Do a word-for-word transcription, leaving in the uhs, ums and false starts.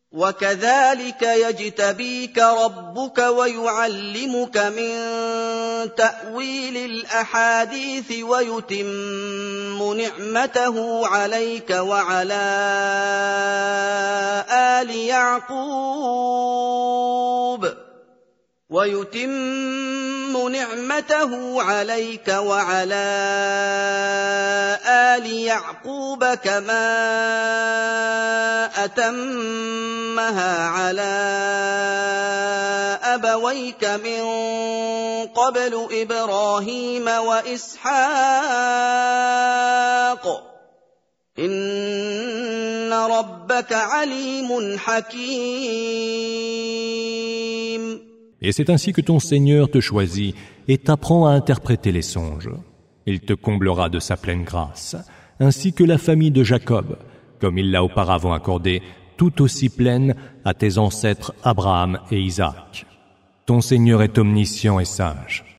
وكذلك يجتبيك ربك ويعلمك من تأويل الأحاديث ويتم نعمته عليك وعلى آل يعقوب ويتم نعمته عليك وعلى آل يعقوب كما أتمها على أبويك من قبل إبراهيم وإسحاق إن ربك عليم حكيم. Et c'est ainsi que ton Seigneur te choisit et t'apprend à interpréter les songes. Il te comblera de sa pleine grâce, ainsi que la famille de Jacob, comme il l'a auparavant accordé, tout aussi pleine à tes ancêtres Abraham et Isaac. Ton Seigneur est omniscient et sage.